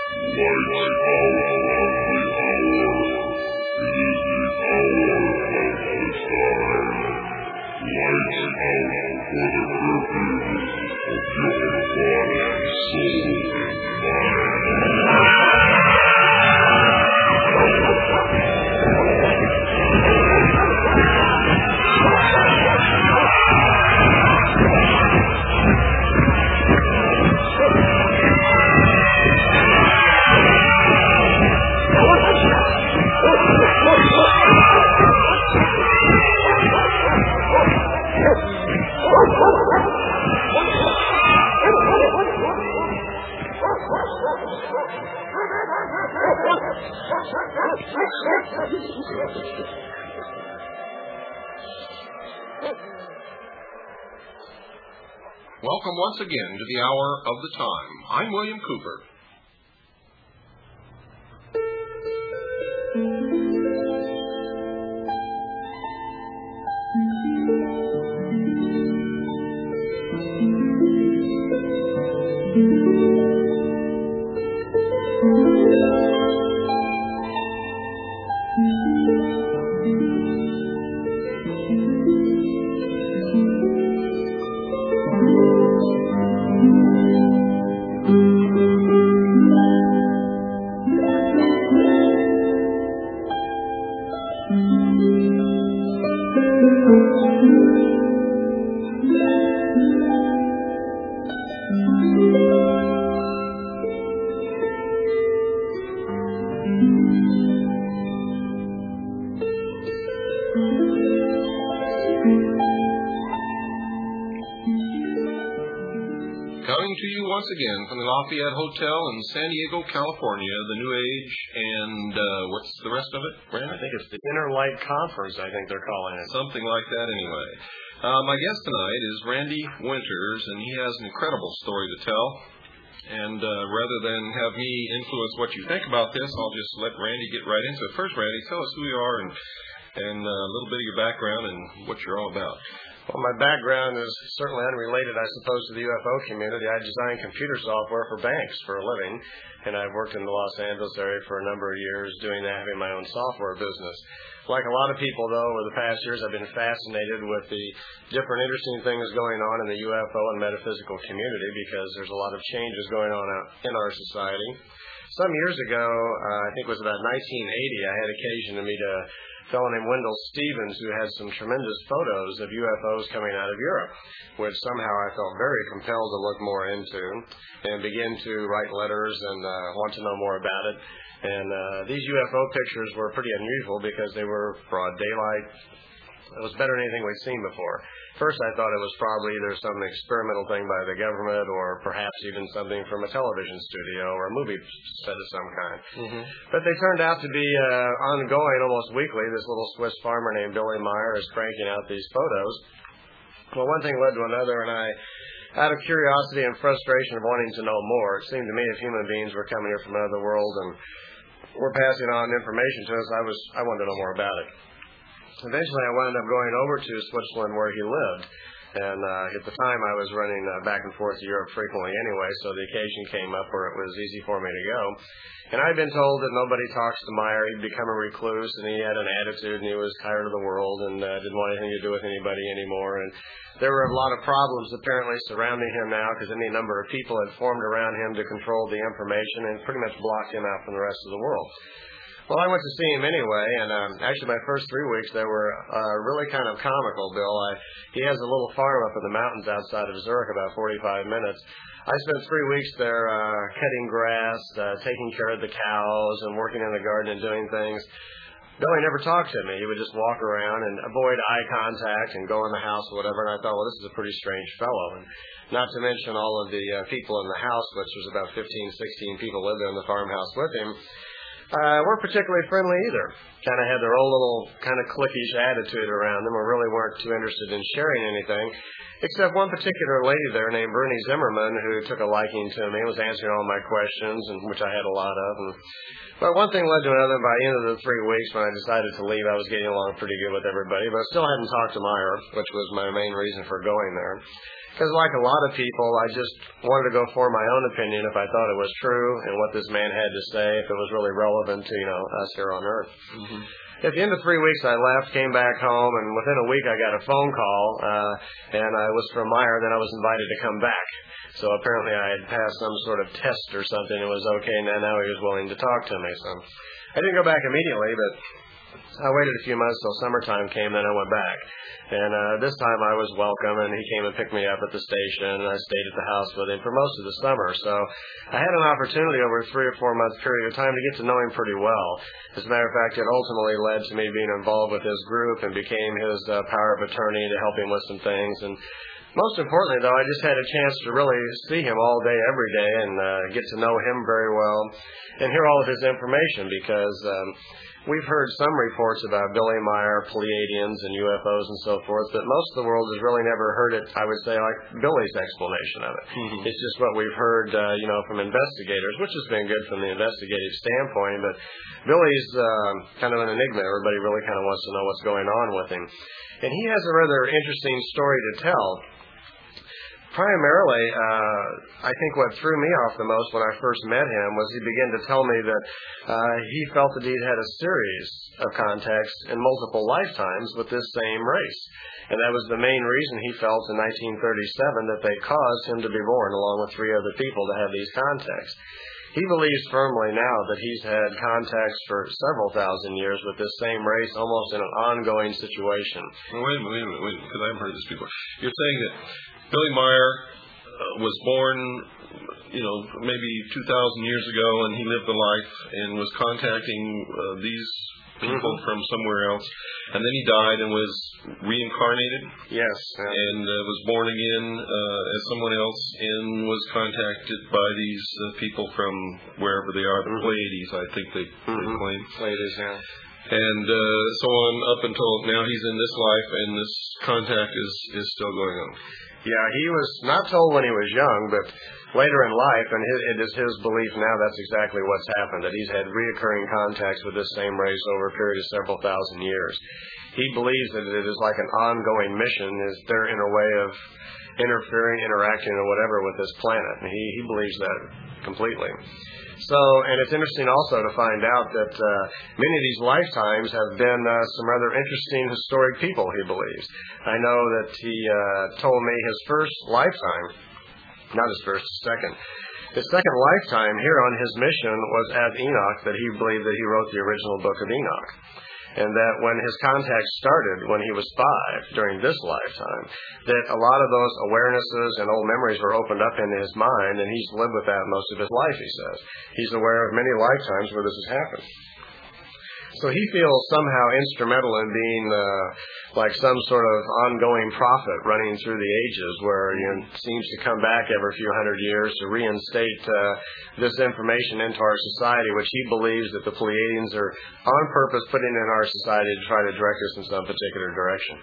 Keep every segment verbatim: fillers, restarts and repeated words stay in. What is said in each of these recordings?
Welcome once again to the Hour of the Time. I'm William Cooper. Once again from the Lafayette Hotel in San Diego, California, the New Age, and uh, what's the rest of it, Brandon? I think it's the Inner Light Conference, I think they're calling it. Something like that anyway. Uh, my guest tonight is Randy Winters, and he has an incredible story to tell. And uh, rather than have me influence what you think about this, I'll just let Randy get right into it. First, Randy, tell us who you are and, and uh, a little bit of your background and what you're all about. Well, my background is certainly unrelated, I suppose, to the U F O community. I design computer software for banks for a living, and I've worked in the Los Angeles area for a number of years doing that, having my own software business. Like a lot of people, though, over the past years, I've been fascinated with the different interesting things going on in the U F O and metaphysical community because there's a lot of changes going on out in our society. Some years ago, uh, I think it was about nineteen eighty, I had occasion to meet a fellow named Wendell Stevens who had some tremendous photos of U F Os coming out of Europe, which somehow I felt very compelled to look more into and begin to write letters and uh, want to know more about it. And uh, these U F O pictures were pretty unusual because they were broad daylight. It was better than anything we'd seen before. First, I thought it was probably either some experimental thing by the government or perhaps even something from a television studio or a movie set of some kind. Mm-hmm. But they turned out to be uh, ongoing almost weekly. This little Swiss farmer named Billy Meyer is cranking out these photos. Well, one thing led to another, and I, out of curiosity and frustration of wanting to know more, it seemed to me if human beings were coming here from another world and were passing on information to us, I was I wanted to know more about it. Eventually, I wound up going over to Switzerland where he lived. And uh, at the time, I was running uh, back and forth to Europe frequently anyway, so the occasion came up where it was easy for me to go. And I'd been told that nobody talks to Meyer. He'd become a recluse, and he had an attitude, and he was tired of the world and uh, didn't want anything to do with anybody anymore. And there were a lot of problems apparently surrounding him now because any number of people had formed around him to control the information and pretty much blocked him out from the rest of the world. Well, I went to see him anyway, and um, actually my first three weeks they were uh, really kind of comical, Bill. I, he has a little farm up in the mountains outside of Zurich, about forty-five minutes. I spent three weeks there uh, cutting grass, uh, taking care of the cows, and working in the garden and doing things. Billy never talked to me. He would just walk around and avoid eye contact and go in the house or whatever, and I thought, well, this is a pretty strange fellow. And not to mention all of the uh, people in the house, which was about fifteen, sixteen people lived in the farmhouse with him. uh, weren't particularly friendly either. Kind of had their own little kind of cliquish attitude around them, and really weren't too interested in sharing anything, except one particular lady there named Bernie Zimmerman, who took a liking to me, was answering all my questions, and which I had a lot of. And, but one thing led to another. By the end of the three weeks, when I decided to leave, I was getting along pretty good with everybody, but I still hadn't talked to Meyer, which was my main reason for going there. Because like a lot of people, I just wanted to go for my own opinion if I thought it was true and what this man had to say, if it was really relevant to, you know, us here on Earth. Mm-hmm. At the end of three weeks, I left, came back home, and within a week I got a phone call, uh, and I was from Meyer, then I was invited to come back. So apparently I had passed some sort of test or something. It was okay, and now he was willing to talk to me. So I didn't go back immediately, but I waited a few months till summertime came, then I went back. And uh, this time I was welcome, and he came and picked me up at the station, and I stayed at the house with him for most of the summer. So I had an opportunity over a three or four month period of time to get to know him pretty well. As a matter of fact, it ultimately led to me being involved with his group and became his uh, power of attorney to help him with some things. And most importantly, though, I just had a chance to really see him all day, every day, and uh, get to know him very well and hear all of his information, because um, we've heard some reports about Billy Meyer, Pleiadians, and U F Os and so forth, but most of the world has really never heard it, I would say, like Billy's explanation of it. Mm-hmm. It's just what we've heard, uh, you know, from investigators, which has been good from the investigative standpoint, but Billy's uh, kind of an enigma. Everybody really kind of wants to know what's going on with him. And he has a rather interesting story to tell. Primarily, uh, I think what threw me off the most when I first met him was he began to tell me that uh, he felt that he'd had a series of contacts in multiple lifetimes with this same race. And that was the main reason he felt in nineteen thirty-seven that they caused him to be born, along with three other people, to have these contacts. He believes firmly now that he's had contacts for several thousand years with this same race, almost in an ongoing situation. Well, wait a minute, wait a minute, wait a minute, because I haven't heard this before. You're saying that Billy Meyer uh, was born, you know, maybe two thousand years ago, and he lived a life and was contacting uh, these people mm-hmm. from somewhere else, and then he died and was reincarnated. Yes. Yeah. And uh, was born again uh, as someone else, and was contacted by these uh, people from wherever they are, the mm-hmm. Pleiades, I think they, mm-hmm. they claim. Pleiades, yeah. And uh, so on up until now he's in this life, and this contact is, is still going on. Yeah, he was not told when he was young, but later in life, and it is his belief now that's exactly what's happened, that he's had reoccurring contacts with this same race over a period of several thousand years. He believes that it is like an ongoing mission, is their inner way of interfering, interacting, or whatever with this planet. And he, he believes that completely. So, and it's interesting also to find out that uh, many of these lifetimes have been uh, some rather interesting historic people, he believes. I know that he uh, told me his first lifetime, not his first, second, his second lifetime here on his mission was as Enoch, that he believed that he wrote the original book of Enoch. And that when his contact started, when he was five, during this lifetime, that a lot of those awarenesses and old memories were opened up into his mind, and he's lived with that most of his life, he says. He's aware of many lifetimes where this has happened. So he feels somehow instrumental in being uh, like some sort of ongoing prophet running through the ages, where he you know, seems to come back every few hundred years to reinstate uh, this information into our society, which he believes that the Pleiadians are on purpose putting in our society to try to direct us in some particular direction.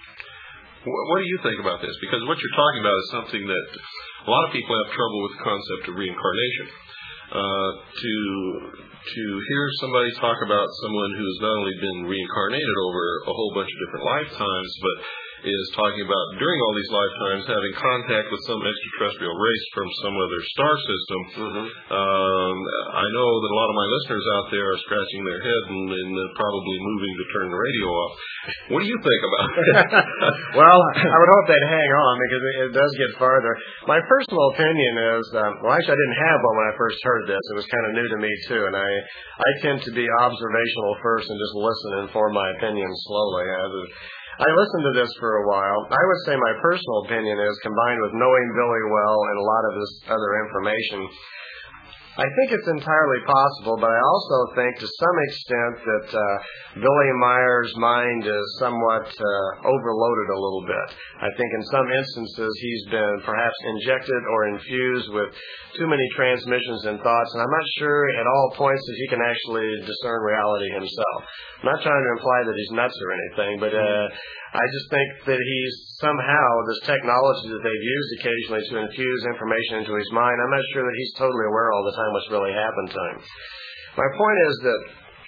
What do you think about this? Because what you're talking about is something that a lot of people have trouble with the concept of reincarnation. Uh, to to hear somebody talk about someone who's not only been reincarnated over a whole bunch of different lifetimes, but is talking about during all these lifetimes having contact with some extraterrestrial race from some other star system. Mm-hmm. Um, I know that a lot of my listeners out there are scratching their head and, and probably moving to turn the radio off. What do you think about it? Well, I would hope they'd hang on, because it, it does get farther. My personal opinion is, um, well, actually I didn't have one when I first heard this. It was kind of new to me too, and I, I tend to be observational first and just listen and form my opinion slowly. I, I listened to this for a while. I would say my personal opinion is, combined with knowing Billy well and a lot of this other information, I think it's entirely possible, but I also think to some extent that uh, Billy Meier mind is somewhat uh, overloaded a little bit. I think in some instances he's been perhaps injected or infused with too many transmissions and thoughts, and I'm not sure at all points that he can actually discern reality himself. I'm not trying to imply that he's nuts or anything, but uh, I just think that he's somehow, this technology that they've used occasionally to infuse information into his mind, I'm not sure that he's totally aware all the time what's really happened to him. My point is that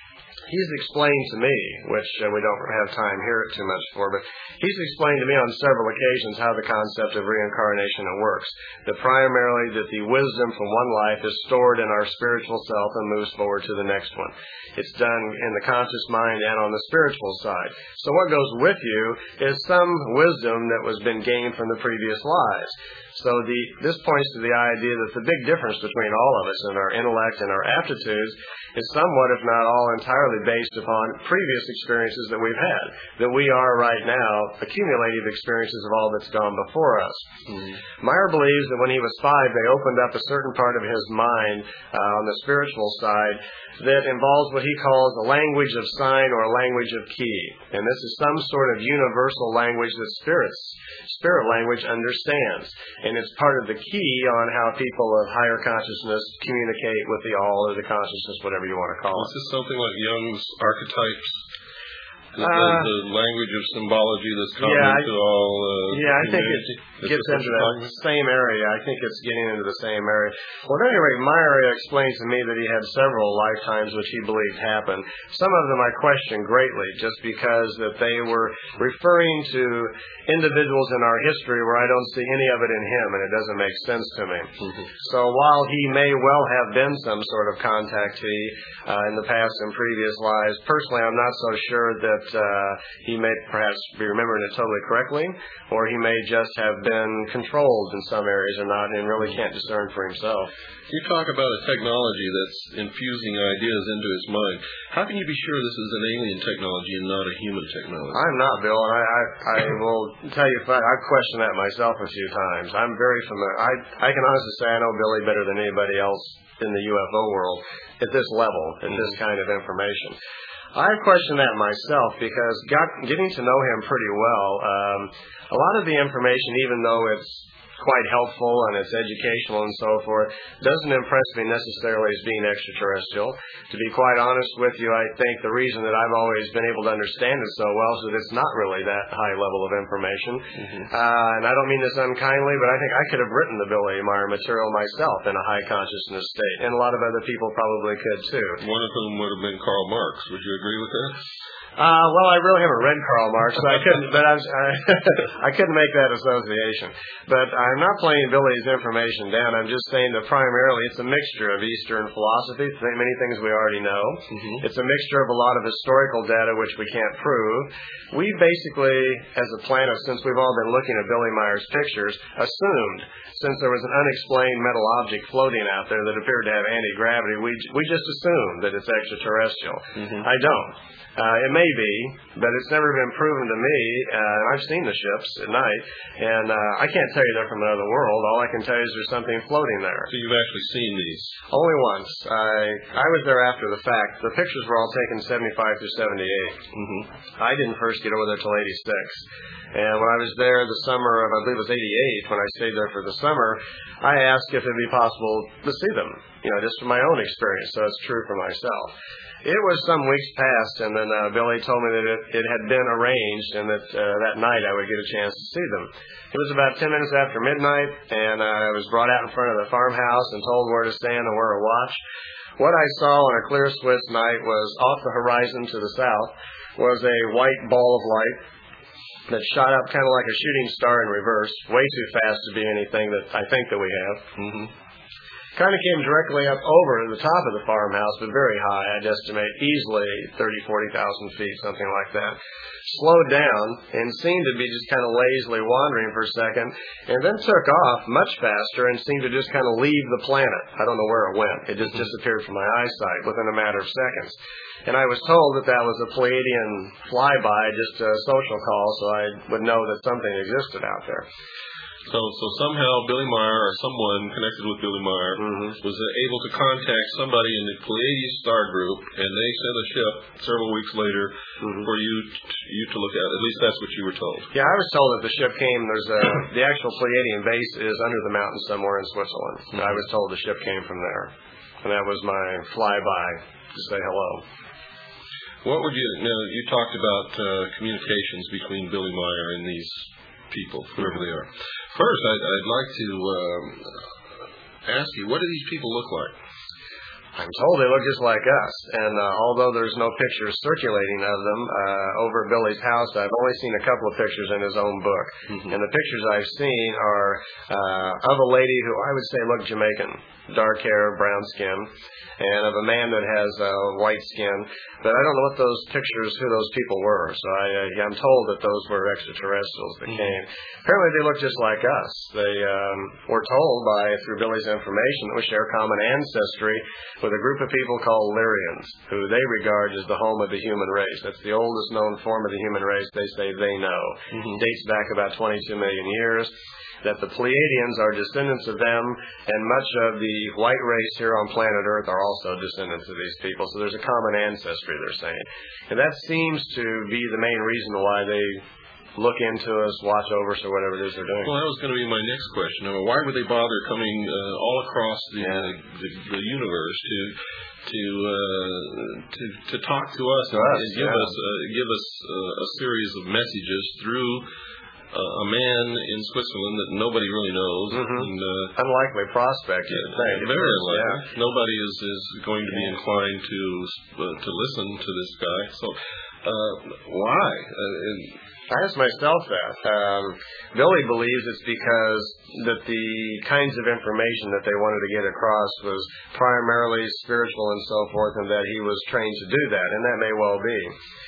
he's explained to me, which uh, we don't have time here too much for, but he's explained to me on several occasions how the concept of reincarnation works. That primarily that the wisdom from one life is stored in our spiritual self and moves forward to the next one. It's done in the conscious mind and on the spiritual side. So what goes with you is some wisdom that was been gained from the previous lives. So the, this points to the idea that the big difference between all of us and our intellect and our aptitudes is somewhat, if not all, entirely based upon previous experiences that we've had. That we are right now accumulative experiences of all that's gone before us. Mm-hmm. Meier believes that when he was five, they opened up a certain part of his mind uh, on the spiritual side that involves what he calls a language of sign or a language of key. And this is some sort of universal language that spirits, spirit language understands. And it's part of the key on how people of higher consciousness communicate with the all or the consciousness, whatever you want to call it. Is this something like Jung's archetypes? The, uh, the, the language of symbology that's common yeah, I, to all uh, Yeah, I think it Is gets into the same area. I think it's getting into the same area. Well, at any rate, Meier explained to me that he had several lifetimes which he believed happened. Some of them I question greatly just because that they were referring to individuals in our history where I don't see any of it in him, and it doesn't make sense to me. Mm-hmm. So while he may well have been some sort of contactee uh, in the past and previous lives, personally I'm not so sure that uh, he may perhaps be remembering it totally correctly, or he may just have been controlled in some areas or not and really can't discern for himself. You talk about a technology that's infusing ideas into his mind. How can you be sure this is an alien technology and not a human technology? I'm not, Bill, and I, I, I will tell you, I've questioned that myself a few times. I'm very familiar. I, I can honestly say I know Billy better than anybody else in the U F O world at this level, at mm-hmm. this kind of information. I've questioned that myself because got, getting to know him pretty well, um, a lot of the information, even though it's quite helpful and it's educational and so forth, doesn't impress me necessarily as being extraterrestrial. To be quite honest with you, I think the reason that I've always been able to understand it so well is that it's not really that high level of information. Mm-hmm. Uh, and I don't mean this unkindly, but I think I could have written the Billy Meier material myself in a high consciousness state, and a lot of other people probably could too. One of whom would have been Karl Marx. Would you agree with that? Uh, well, I really haven't read Karl Marx, so I couldn't. But I, was, I, I couldn't make that association. But I'm not playing Billy's information down. I'm just saying that primarily it's a mixture of Eastern philosophy, many things we already know. Mm-hmm. It's a mixture of a lot of historical data which we can't prove. We basically, as a planet, since we've all been looking at Billy Meier's pictures, assumed, since there was an unexplained metal object floating out there that appeared to have anti-gravity, we we just assumed that it's extraterrestrial. Mm-hmm. I don't. Uh, it may be, but it's never been proven to me. Uh, I've seen the ships at night, and uh, I can't tell you they're from another world. All I can tell you is there's something floating there. So you've actually seen these? Only once. I I was there after the fact. The pictures were all taken seventy-five through seventy-eight. Mm-hmm. I didn't first get over there till eighty-six. And when I was there the summer of, I believe it was eighty-eight, when I stayed there for the summer, I asked if it would be possible to see them, you know, just from my own experience, so it's true for myself. It was some weeks past, and then uh, Billy told me that it, it had been arranged and that uh, that night I would get a chance to see them. It was about ten minutes after midnight, and uh, I was brought out in front of the farmhouse and told where to stand and where to watch. What I saw on a clear Swiss night was off the horizon to the south was a white ball of light that shot up kind of like a shooting star in reverse, way too fast to be anything that I think that we have. Mm-hmm. Kind of came directly up over the top of the farmhouse, but very high. I'd estimate easily thirty, forty thousand feet, something like that. Slowed down and seemed to be just kind of lazily wandering for a second, and then took off much faster and seemed to just kind of leave the planet. I don't know where it went. It just disappeared from my eyesight within a matter of seconds. And I was told that that was a Pleiadian flyby, just a social call, so I would know that something existed out there. So, so somehow Billy Meyer or someone connected with Billy Meyer mm-hmm. was able to contact somebody in the Pleiades star group, and they sent a ship several weeks later mm-hmm. for you to, you to look at. At least that's what you were told. Yeah, I was told that the ship came. There's a the actual Pleiadian base is under the mountain somewhere in Switzerland. Mm-hmm. I was told the ship came from there, and that was my flyby to say hello. What would you? You know, you talked about uh, communications between Billy Meyer and these people, whoever they are. First, I'd, I'd like to um, ask you, what do these people look like? I'm told they look just like us, and uh, although there's no pictures circulating of them uh, over at Billy's house, I've only seen a couple of pictures in his own book. Mm-hmm. And the pictures I've seen are uh, of a lady who I would say looked Jamaican, dark hair, brown skin, and of a man that has uh, white skin. But I don't know what those pictures, who those people were. So I, uh, I'm told that those were extraterrestrials that mm-hmm. came. Apparently they look just like us. They um, were told by, through Billy's information, that we share common ancestry with a group of people called Lyrians, who they regard as the home of the human race. That's the oldest known form of the human race they say they know. Mm-hmm. Dates back about twenty-two million years. That the Pleiadians are descendants of them, and much of the white race here on planet Earth are also descendants of these people. So there's a common ancestry, they're saying. And that seems to be the main reason why they look into us, watch over us, or whatever it is they're doing. Well, that was going to be my next question. I mean, why would they bother coming uh, all across the, yeah. uh, the the universe to to uh, to to talk to us to and, us, and give yeah. us uh, give us uh, a series of messages through uh, a man in Switzerland that nobody really knows? Mm-hmm. And, uh, unlikely prospect, yeah, you'd think. Very unlikely. Yeah. Nobody is is going to be inclined to uh, to listen to this guy. So uh, why? Uh, and, I asked myself that. Um, Billy believes it's because that the kinds of information that they wanted to get across was primarily spiritual and so forth, and that he was trained to do that, and that may well be.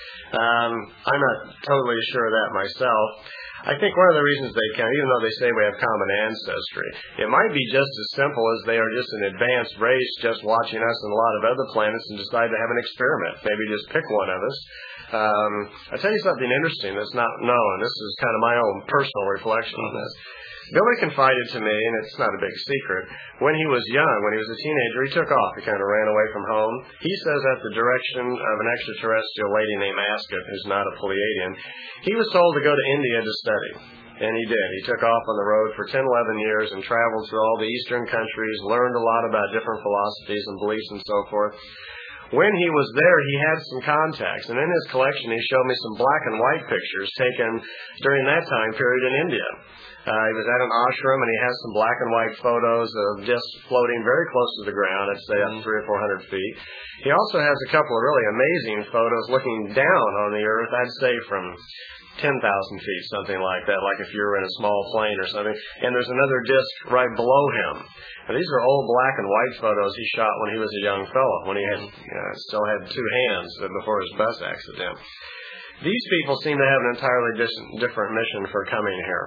Um, I'm not totally sure of that myself. I think one of the reasons they can, even though they say we have common ancestry, it might be just as simple as they are just an advanced race just watching us and a lot of other planets and decide to have an experiment. Maybe just pick one of us. Um, I'll tell you something interesting that's not known. This is kind of my own personal reflection on this. Billy confided to me, and it's not a big secret, when he was young, when he was a teenager, he took off. He kind of ran away from home. He says at the direction of an extraterrestrial lady named Ascot, who's not a Pleiadian, he was told to go to India to study. And he did. He took off on the road for ten, eleven years and traveled through all the eastern countries, learned a lot about different philosophies and beliefs and so forth. When he was there, he had some contacts, and in his collection he showed me some black and white pictures taken during that time period in India. Uh, he was at an ashram, and he has some black and white photos of discs floating very close to the ground, I'd say up three or four hundred feet. He also has a couple of really amazing photos looking down on the earth, I'd say from ten thousand feet, something like that, like if you were in a small plane or something. And there's another disc right below him. And these are old black and white photos he shot when he was a young fellow, when he had you know, still had two hands before his bus accident. These people seem to have an entirely dis- different mission for coming here.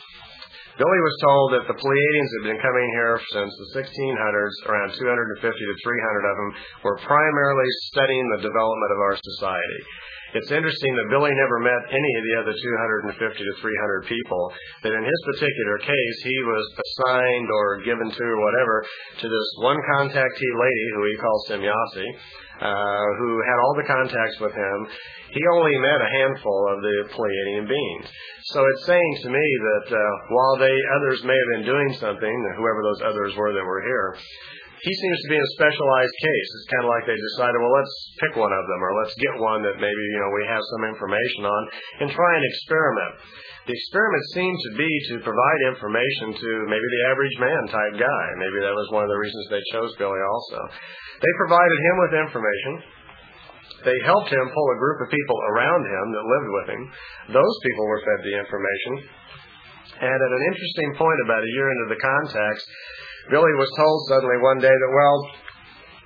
Billy was told that the Pleiadians had been coming here since the sixteen hundreds, around two hundred fifty to three hundred of them, were primarily studying the development of our society. It's interesting that Billy never met any of the other two hundred fifty to three hundred people, that in his particular case, he was assigned or given to or whatever to this one contactee lady who he calls Semyasi, uh, who had all the contacts with him. He only met a handful of the Pleiadian beings. So it's saying to me that uh, while they others may have been doing something, whoever those others were that were here, he seems to be in a specialized case. It's kind of like they decided, well, let's pick one of them, or let's get one that maybe, you know, we have some information on, and try and experiment. The experiment seemed to be to provide information to maybe the average man type guy. Maybe that was one of the reasons they chose Billy also. They provided him with information. They helped him pull a group of people around him that lived with him. Those people were fed the information. And at an interesting point, about a year into the contacts, Billy was told suddenly one day that, well,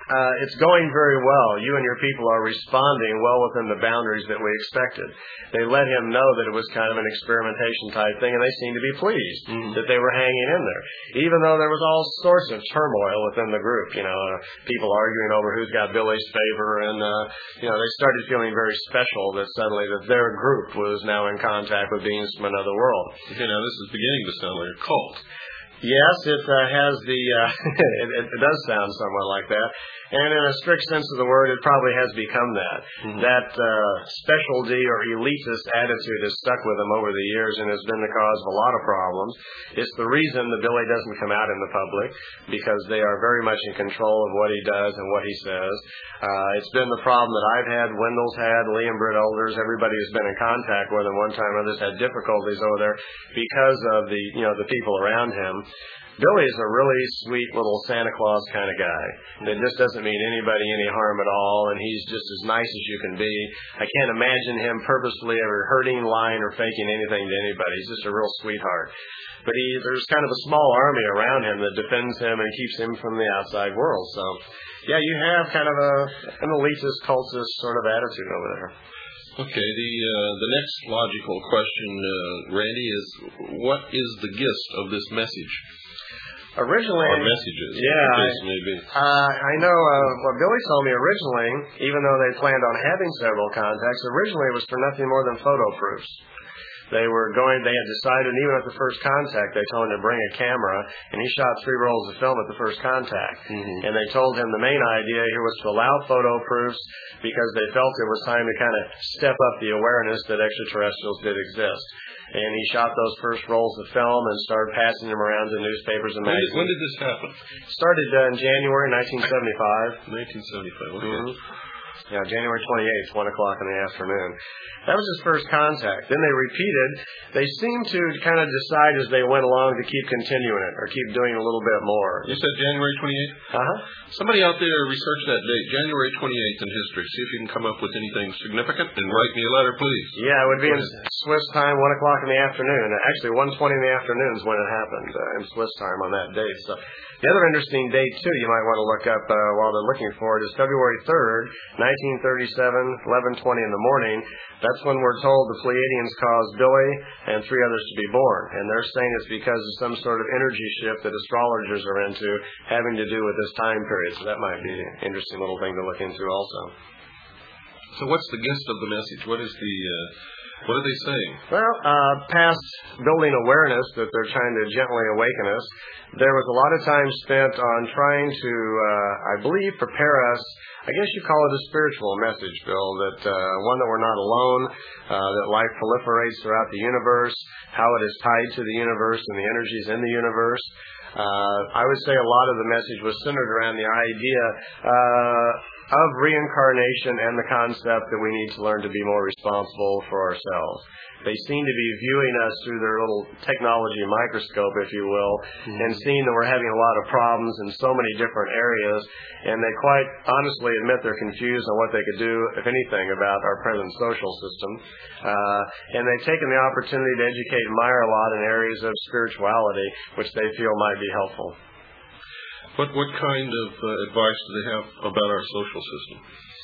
uh, it's going very well. You and your people are responding well within the boundaries that we expected. They let him know that it was kind of an experimentation type thing, and they seemed to be pleased mm-hmm. that they were hanging in there, even though there was all sorts of turmoil within the group. You know, uh, people arguing over who's got Billy's favor, and uh, you know, they started feeling very special that suddenly that their group was now in contact with beings from another world. Okay, now this is beginning to sound like a cult. Yes, it uh, has the, uh, it, it does sound somewhat like that. And in a strict sense of the word, it probably has become that. Mm-hmm. That uh, specialty or elitist attitude has stuck with them over the years and has been the cause of a lot of problems. It's the reason that Billy doesn't come out in the public, because they are very much in control of what he does and what he says. Uh, it's been the problem that I've had, Wendell's had, Lee and Britt Elders, everybody who's been in contact with him one time or others had difficulties over there because of the, you know, the people around him. Billy is a really sweet little Santa Claus kind of guy that just doesn't mean anybody any harm at all, and he's just as nice as you can be. I can't imagine him purposefully ever hurting, lying, or faking anything to anybody. He's just a real sweetheart. But he, there's kind of a small army around him that defends him and keeps him from the outside world. So, yeah, you have kind of a an elitist, cultist sort of attitude over there. Okay, the uh, the next logical question, uh, Randy, is what is the gist of this message? Originally, or messages, yeah, I, maybe. Uh, I know uh, what Billy told me originally, even though they planned on having several contacts, originally it was for nothing more than photo proofs. They were going, they had decided, even at the first contact, they told him to bring a camera, and he shot three rolls of film at the first contact. Mm-hmm. And they told him the main idea here was to allow photo proofs because they felt it was time to kind of step up the awareness that extraterrestrials did exist. And he shot those first rolls of film and started passing them around to newspapers and magazines. When did, when did this happen? Started uh, in January nineteen seventy-five. nineteen seventy-five, okay. Mm-hmm. Yeah, January twenty-eighth, one o'clock in the afternoon. That was his first contact. Then they repeated. They seemed to kind of decide as they went along to keep continuing it or keep doing a little bit more. You said January twenty-eighth? Uh-huh. Somebody out there research that date, January twenty-eighth in history. See if you can come up with anything significant and write me a letter, please. Yeah, it would be in Swiss time, one o'clock in the afternoon. Actually, one twenty in the afternoon is when it happened uh, in Swiss time on that date. So the other interesting date, too, you might want to look up uh, while they're looking for it, is February third, nineteen thirty-seven, eleven twenty in the morning. That's when we're told the Pleiadians caused Billy and three others to be born. And they're saying it's because of some sort of energy shift that astrologers are into having to do with this time period. So that might be an interesting little thing to look into also. So what's the gist of the message? What is the... Uh What are they saying? Well, uh, past building awareness that they're trying to gently awaken us, there was a lot of time spent on trying to, uh, I believe, prepare us. I guess you call it a spiritual message, Bill, that uh, one, that we're not alone, uh, that life proliferates throughout the universe, how it is tied to the universe and the energies in the universe. Uh, I would say a lot of the message was centered around the idea uh, of reincarnation and the concept that we need to learn to be more responsible for ourselves. They seem to be viewing us through their little technology microscope, if you will, mm-hmm. and seeing that we're having a lot of problems in so many different areas, and they quite honestly admit they're confused on what they could do, if anything, about our present social system. Uh, and they've taken the opportunity to educate Meyer a lot in areas of spirituality, which they feel might be helpful. What what kind of uh, advice do they have about our social system?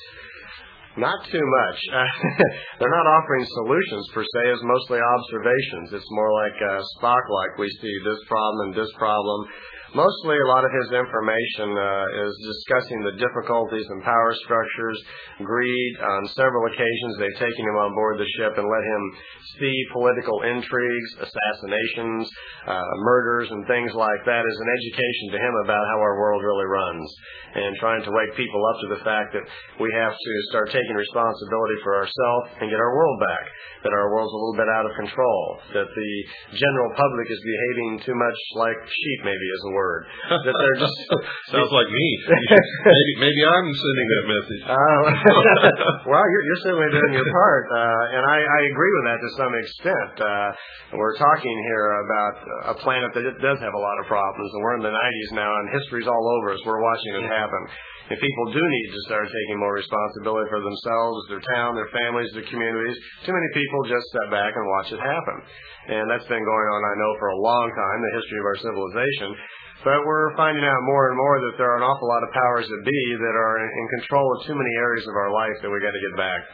Not too much. Uh, they're not offering solutions per se, it's mostly observations. It's more like uh, Spock-like. We see this problem and this problem. Mostly a lot of his information uh, is discussing the difficulties in power structures, greed. On several occasions they've taken him on board the ship and let him see political intrigues, assassinations, uh, murders, and things like that as an education to him about how our world really runs, and trying to wake people up to the fact that we have to start taking responsibility for ourselves and get our world back, that our world's a little bit out of control, that the general public is behaving too much like sheep, maybe is a word. That they're just sounds like me. maybe maybe I'm sending that message. Uh, well, you're, you're certainly doing your part, uh, and I, I agree with that to some extent. Uh, we're talking here about a planet that does have a lot of problems, and we're in the nineties now, and history's all over us. We're watching it happen. And people do need to start taking more responsibility for themselves, their town, their families, their communities. Too many people just step back and watch it happen. And that's been going on, I know, for a long time, the history of our civilization. But we're finding out more and more that there are an awful lot of powers that be that are in control of too many areas of our life that we got to get back.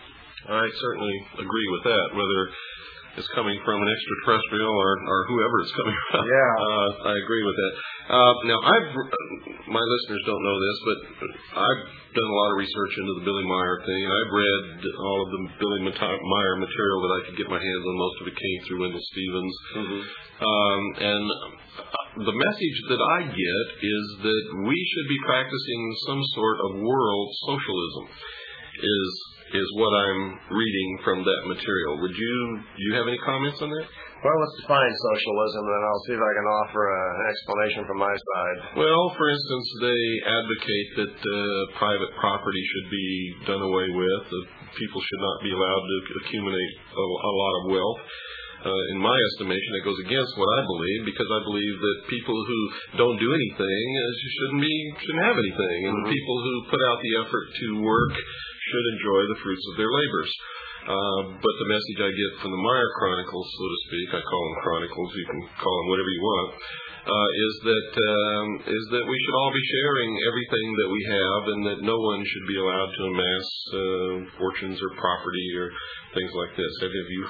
I certainly agree with that, whether it's coming from an extraterrestrial or, or whoever it's coming from. Yeah. Uh, I agree with that. Uh, now, I've my listeners don't know this, but I've done a lot of research into the Billy Meyer thing. I've read all of the Billy Meyer material that I could get my hands on. Most of it came through Wendell Stevens. Mm-hmm. Um, and the message that I get is that we should be practicing some sort of world socialism. Is is what I'm reading from that material. Would you do you have any comments on that? Well, let's define socialism, and I'll see if I can offer a, an explanation from my side. Well, for instance, they advocate that uh, private property should be done away with. That people should not be allowed to accumulate a, a lot of wealth. Uh, in my estimation, it goes against what I believe, because I believe that people who don't do anything uh, shouldn't be shouldn't have anything, and mm-hmm. people who put out the effort to work should enjoy the fruits of their labors. Uh, but the message I get from the Meyer Chronicles, so to speak, I call them Chronicles, you can call them whatever you want, uh, is that um, is that we should all be sharing everything that we have, and that no one should be allowed to amass uh, fortunes or property or things like this. Have you?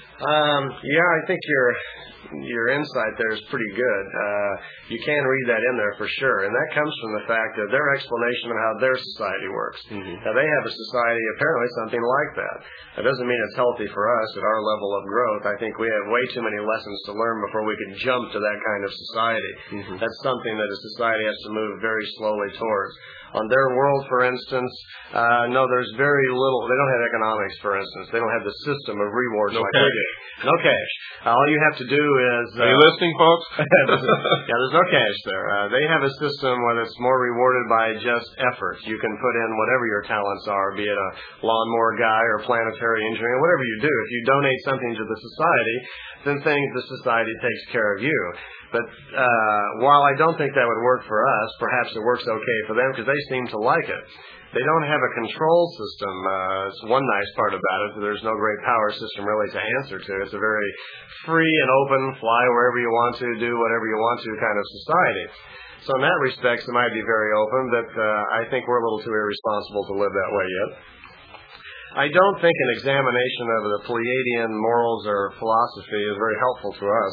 Um, yeah, I think your your insight there is pretty good. Uh, you can read that in there for sure, and that comes from the fact of their explanation of how their society works. Mm-hmm. Now, they have a society, apparently something like that. That doesn't mean it's healthy for us at our level of growth. I think we have way too many lessons to learn before we can jump to that kind of society. Mm-hmm. That's something that a society has to move very slowly towards. On their world, for instance, uh, no, there's very little. They don't have economics, for instance. They don't have the system of rewards no like cash. we do. No cash. Uh, all you have to do is... Uh, Are you listening, folks? yeah, there's no cash there. Uh, they have a system where it's more rewarded by just effort. You can put in whatever your talents are, be it a lawnmower guy or planetary engineering, whatever you do. If you donate something to the society, then things the society takes care of you. But uh, while I don't think that would work for us, perhaps it works okay for them because they seem to like it. They don't have a control system. Uh, it's one nice part about it. There's no great power system really to answer to. It's a very free and open, fly wherever you want to, do whatever you want to kind of society. So in that respect, it might be very open, but uh, I think we're a little too irresponsible to live that way yet. I don't think an examination of the Pleiadian morals or philosophy is very helpful to us.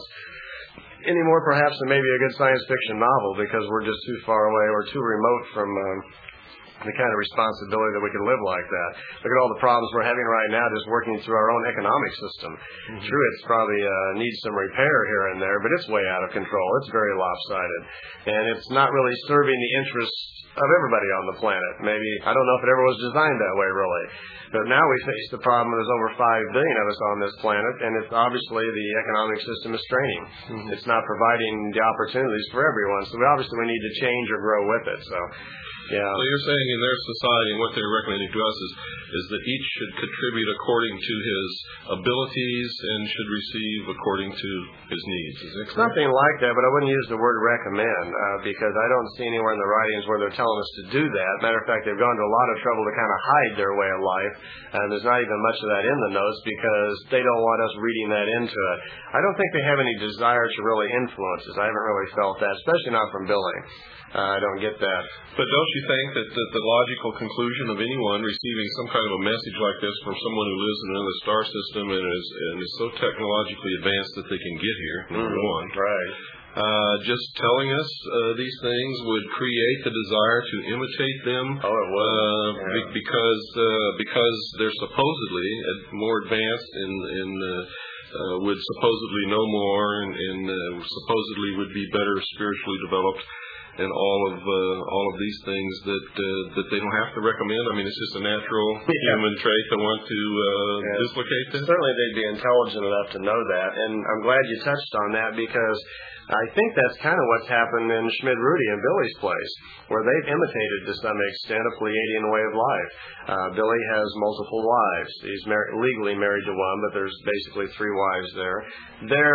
Any more perhaps than maybe a good science fiction novel, because we're just too far away or too remote from um, the kind of responsibility that we can live like that. Look at all the problems we're having right now just working through our own economic system. Mm-hmm. True, it's probably uh, needs some repair here and there, but it's way out of control. It's very lopsided. And it's not really serving the interests of everybody on the planet. Maybe, I don't know if it ever was designed that way, really. But now we face the problem there's over five billion of us on this planet, and it's obviously the economic system is straining. Mm-hmm. It's not providing the opportunities for everyone. So we obviously we need to change or grow with it. So, yeah. So you're saying in their society, and what they're recommending to us is, is that each should contribute according to his abilities and should receive according to his needs. Is that correct? Something like that, but I wouldn't use the word recommend uh, because I don't see anywhere in the writings where they're telling us to do that. Matter of fact, they've gone to a lot of trouble to kind of hide their way of life, and there's not even much of that in the notes because they don't want us reading that into it. I don't think they have any desire to really influence us. I haven't really felt that, especially not from Billy. Uh, I don't get that. But don't you think that, that the logical conclusion of anyone receiving some kind of a message like this from someone who lives in another star system and is, and is so technologically advanced that they can get here, number mm, one, right. uh, just telling us uh, these things would create the desire to imitate them. Oh, it would. Uh, yeah. be, because uh, because they're supposedly more advanced in in. Uh, Uh, would supposedly know more and, and uh, supposedly would be better spiritually developed, and all of uh, all of these things that uh, that they don't have to recommend. I mean, it's just a natural yeah. human trait to want to uh, yeah. dislocate this. Certainly, they'd be intelligent enough to know that, and I'm glad you touched on that because I think that's kind of what's happened in Schmid-Rudy and Billy's place, where they've imitated to some extent a Pleiadian way of life. Uh, Billy has multiple wives. He's mar- legally married to one, but there's basically three wives there. They're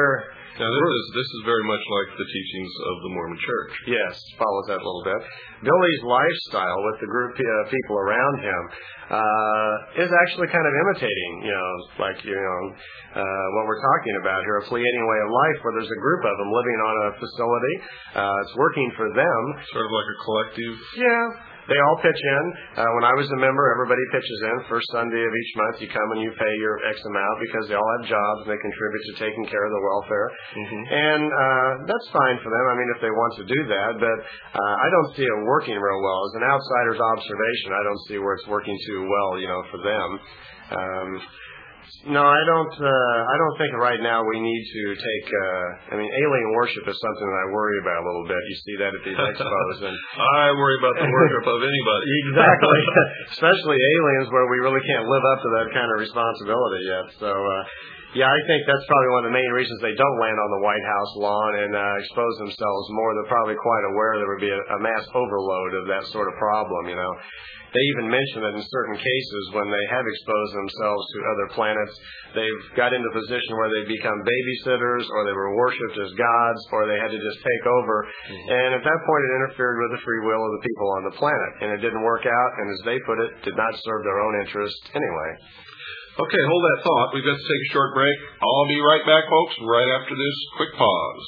Now, this is, this is very much like the teachings of the Mormon Church. Yes, follows that a little bit. Billy's lifestyle with the group of uh, people around him uh, is actually kind of imitating, you know, like, you know, uh, what we're talking about here, a Pleiadian way of life where there's a group of them living on a facility. Uh, it's working for them. Sort of like a collective. Yeah. They all pitch in. Uh, when I was a member, everybody pitches in. First Sunday of each month, you come and you pay your X amount because they all have jobs and they contribute to taking care of the welfare. Mm-hmm. And uh, that's fine for them, I mean, if they want to do that. But uh, I don't see it working real well. As an outsider's observation, I don't see where it's working too well, you know, for them. Um, No, I don't. Uh, I don't think right now we need to take. Uh, I mean, alien worship is something that I worry about a little bit. You see that at these expos, and I worry about the worship of anybody. Exactly, especially aliens, where we really can't live up to that kind of responsibility yet. So, uh, yeah, I think that's probably one of the main reasons they don't land on the White House lawn and uh, expose themselves more. They're probably quite aware there would be a, a mass overload of that sort of problem. You know. They even mention that in certain cases when they have exposed themselves to other planets, they've got into a position where they've become babysitters or they were worshipped as gods or they had to just take over. Mm-hmm. And at that point it interfered with the free will of the people on the planet. And it didn't work out and, as they put it, did not serve their own interest anyway. Okay, hold that thought. We've got to take a short break. I'll be right back, folks, right after this quick pause.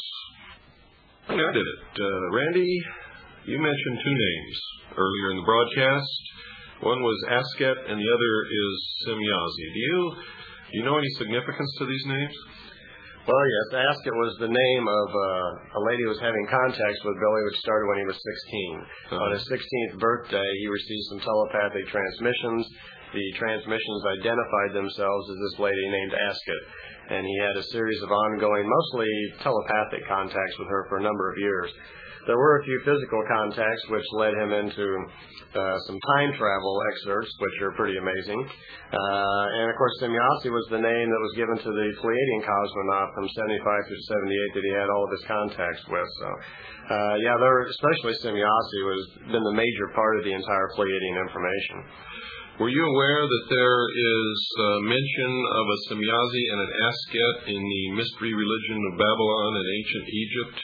I did it. Uh, Randy, you mentioned two names earlier in the broadcast. One was Asket, and the other is Semyazi. Do you, do you know any significance to these names? Well, yes. Asket was the name of uh, a lady who was having contacts with Billy, which started when he was sixteen. Uh-huh. On his sixteenth birthday, he received some telepathic transmissions. The transmissions identified themselves as this lady named Asket, and he had a series of ongoing, mostly telepathic contacts with her for a number of years. There were a few physical contacts which led him into uh, some time travel excerpts, which are pretty amazing. Uh, and, of course, Semyazi was the name that was given to the Pleiadian cosmonaut from seventy-five through seventy-eight that he had all of his contacts with. So, uh, yeah, there, especially Semyazi was been the major part of the entire Pleiadian information. Were you aware that there is uh, mention of a Semyazi and an Asket in the mystery religion of Babylon and ancient Egypt?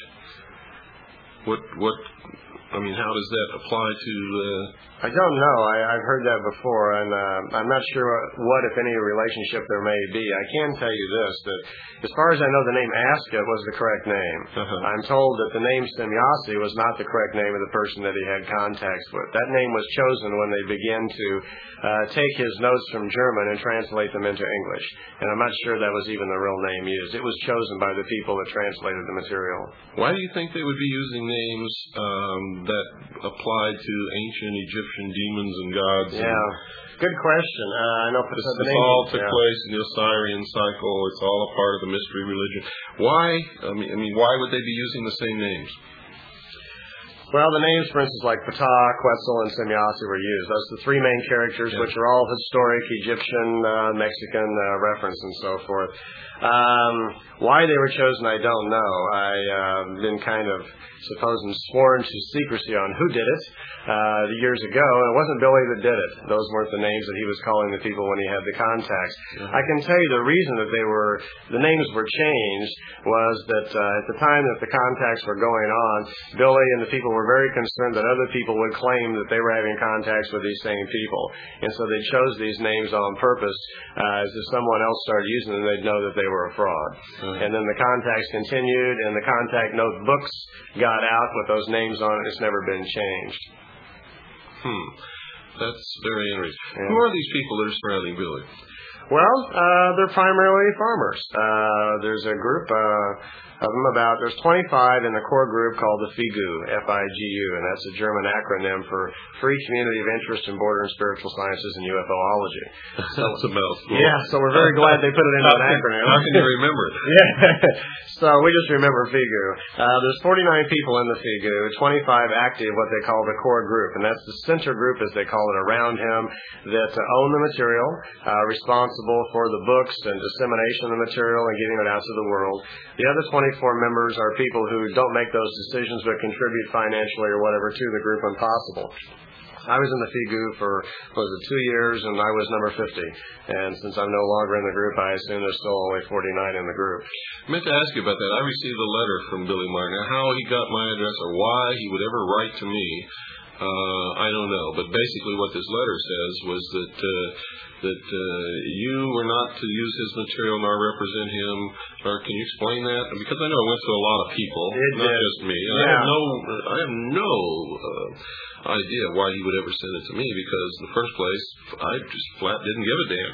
What, what, I mean, how does that apply to... Uh... I don't know. I, I've heard that before, and uh, I'm not sure what, if any, relationship there may be. I can tell you this, that as far as I know, the name Asket was the correct name. Uh-huh. I'm told that the name Semyazi was not the correct name of the person that he had contacts with. That name was chosen when they began to uh, take his notes from German and translate them into English. And I'm not sure that was even the real name used. It was chosen by the people that translated the material. Why do you think they would be using names um, that applied to ancient Egyptian demons and gods? Yeah, and good question. Uh, I know this, the this name all took yeah. place in the Osirian cycle. It's all a part of the mystery religion. Why? I mean, I mean, why would they be using the same names? Well, the names, for instance, like Ptah, Quetzal, and Semyazi were used. Those are the three main characters, yeah. which are all historic Egyptian, uh, Mexican uh, reference and so forth. Um, why they were chosen, I don't know. I've uh, been kind of, suppose, sworn to secrecy on who did it uh, years ago, and it wasn't Billy that did it. Those weren't the names that he was calling the people when he had the contacts. Mm-hmm. I can tell you the reason that they were, the names were changed was that uh, at the time that the contacts were going on, Billy and the people were very concerned that other people would claim that they were having contacts with these same people. And so they chose these names on purpose uh, as if someone else started using them, they'd know that they were a fraud. Mm-hmm. And then the contacts continued, and the contact notebooks got out with those names on it. It's never been changed. Hmm. That's very interesting. Yeah. Who are these people that are surrounding Billy? Well, uh, they're primarily farmers. Uh, there's a group uh, of them about, there's twenty-five in the core group called the F I G U, F I G U, and that's a German acronym for Free Community of Interest in Border and Spiritual Sciences and UFOlogy. So, that's a mouthful. Yeah, so we're very glad they put it into an acronym. How can you remember it? Yeah, so we just remember F I G U. Uh, there's forty-nine people in the F I G U, twenty-five active, what they call the core group, and that's the center group, as they call it, around him, that uh, own the material, uh, responsible for the books and dissemination of the material and getting it out to the world. The other twenty-four members are people who don't make those decisions but contribute financially or whatever to the group when possible. I was in the F I G U for, what was it, two years, and I was number fifty. And since I'm no longer in the group, I assume there's still only forty-nine in the group. I meant to ask you about that. I received a letter from Billy Meyer. Now, how he got my address or why he would ever write to me, uh, I don't know. But basically what this letter says was that uh, that uh, you were not to use his material nor represent him. Or can you explain that? Because I know it went to a lot of people, it not did. just me. Yeah. I have no, I have no uh, idea why he would ever send it to me, because in the first place, I just flat didn't give a damn.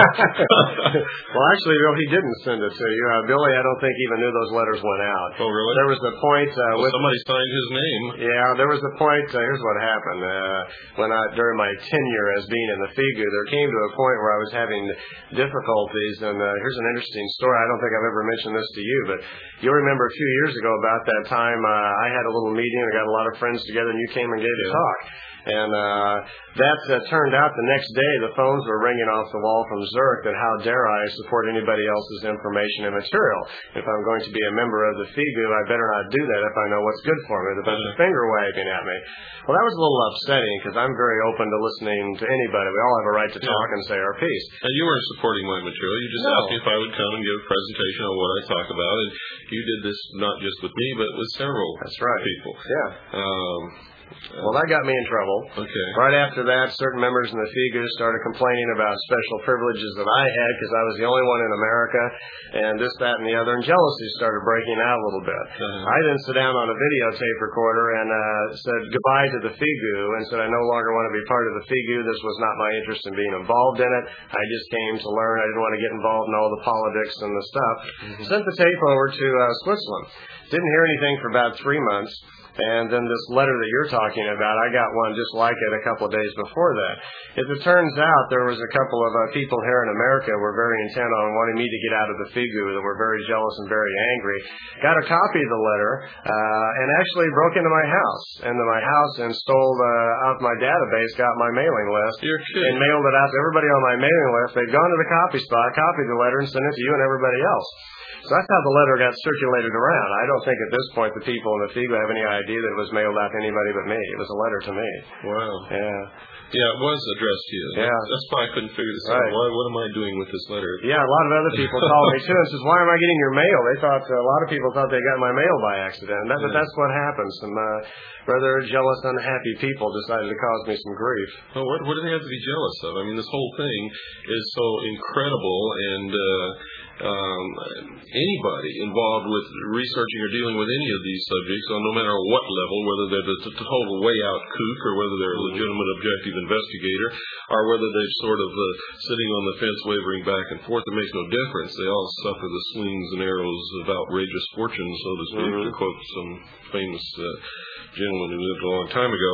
Well, actually, Bill, he didn't send it to you. Uh, Billy, I don't think even knew those letters went out. Oh, really? There was a point uh, well, with somebody signed his name. Yeah, there was a point. Uh, here's what happened. Uh, when I during my tenure as being in the F I G U, there came to a point where I was having difficulties. And uh, here's an interesting story. I don't think I've ever mentioned this to you, but you'll remember a few years ago about that time uh, I had a little meeting. I got a lot of friends together, and you came and gave yeah. a talk. And uh, that uh, turned out the next day the phones were ringing off the wall from Zurich that how dare I support anybody else's information and material. If I'm going to be a member of the F I G U, I better not do that if I know what's good for me. The bunch of finger wagging at me. Well, that was a little upsetting because I'm very open to listening to anybody. We all have a right to talk yeah. and say our piece. And you weren't supporting my material. You just no. asked me if I would come and give a presentation on what I talk about. And you did this not just with me, but with several That's right. people. Yeah. Um, Well, that got me in trouble. Okay. Right after that, certain members in the F I G U started complaining about special privileges that I had because I was the only one in America, and this, that, and the other, and jealousy started breaking out a little bit. Uh-huh. I then sat down on a videotape recorder and uh, said goodbye to the F I G U and said I no longer want to be part of the F I G U. This was not my interest in being involved in it. I just came to learn. I didn't want to get involved in all the politics and the stuff. Mm-hmm. Sent the tape over to uh, Switzerland. Didn't hear anything for about three months. And then this letter that you're talking about, I got one just like it a couple of days before that. As it turns out, there was a couple of uh, people here in America who were very intent on wanting me to get out of the F I G U, that were very jealous and very angry. Got a copy of the letter, uh, and actually broke into my house, into my house and stole uh, out my database, got my mailing list, You're kidding. and mailed it out to everybody on my mailing list. They'd gone to the copy spot, copied the letter, and sent it to you and everybody else. So that's how the letter got circulated around. I don't think at this point the people in the F I G U have any idea that it was mailed out to anybody but me. It was a letter to me. Wow. Yeah. Yeah, it was addressed to you. Yeah. That's why I couldn't figure this right. out. Why, what am I doing with this letter? Yeah, a lot of other people called me too and says, "Why am I getting your mail?" They thought uh, a lot of people thought they got my mail by accident. That, yeah. But that's what happens. Some uh, rather jealous, unhappy people decided to cause me some grief. Well, what, what do they have to be jealous of? I mean, this whole thing is so incredible, and uh, um, anybody involved with researching or dealing with any of these subjects, on no matter what level, whether they're the, the total way out kook or whether they're a legitimate objective investigator, or whether they're sort of uh, sitting on the fence wavering back and forth, it makes no difference. They all suffer the slings and arrows of outrageous fortune, so to speak, mm-hmm. to quote some famous uh, gentleman who lived a long time ago.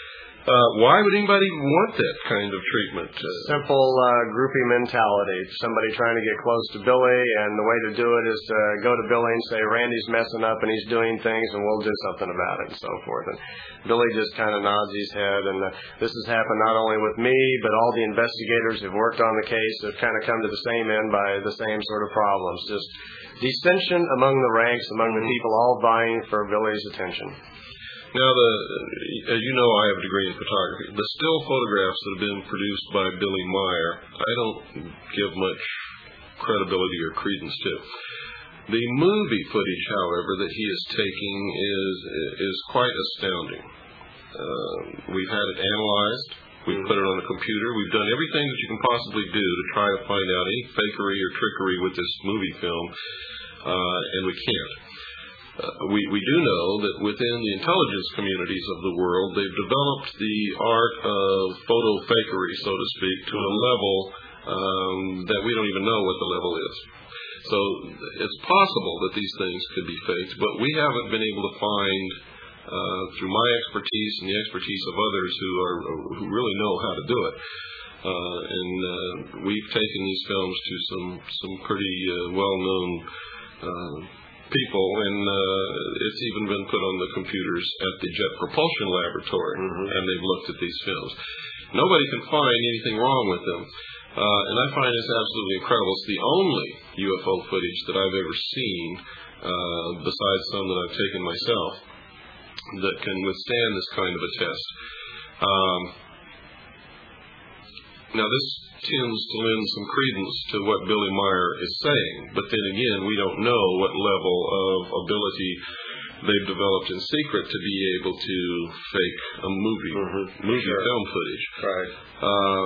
Uh, why would anybody want that kind of treatment? Uh, Simple uh, groupie mentality. Somebody trying to get close to Billy, and the way to do it is to go to Billy and say, "Randy's messing up and he's doing things, and we'll do something about it," and so forth. And Billy just kind of nods his head. And uh, this has happened not only with me, but all the investigators who've worked on the case have kind of come to the same end by the same sort of problems. Just dissension among the ranks, among the people all vying for Billy's attention. Now, the, as you know, I have a degree in photography. The still photographs that have been produced by Billy Meyer, I don't give much credibility or credence to. The movie footage, however, that he is taking is is quite astounding. Uh, we've had it analyzed. We've put it on a computer. We've done everything that you can possibly do to try to find out any fakery or trickery with this movie film, uh, and we can't. Uh, we, we do know that within the intelligence communities of the world, they've developed the art of photo fakery, so to speak, to a level um, that we don't even know what the level is. So it's possible that these things could be faked, but we haven't been able to find, uh, through my expertise and the expertise of others who are who really know how to do it. Uh, and uh, we've taken these films to some some pretty uh, well-known uh, people, and uh, it's even been put on the computers at the Jet Propulsion Laboratory, mm-hmm. and they've looked at these films. Nobody can find anything wrong with them, uh, and I find this absolutely incredible. It's the only U F O footage that I've ever seen, uh, besides some that I've taken myself, that can withstand this kind of a test. Um, now, this tends to lend some credence to what Billy Meyer is saying, but then again, we don't know what level of ability they've developed in secret to be able to fake a movie, mm-hmm. movie sure. film footage. Right. Um,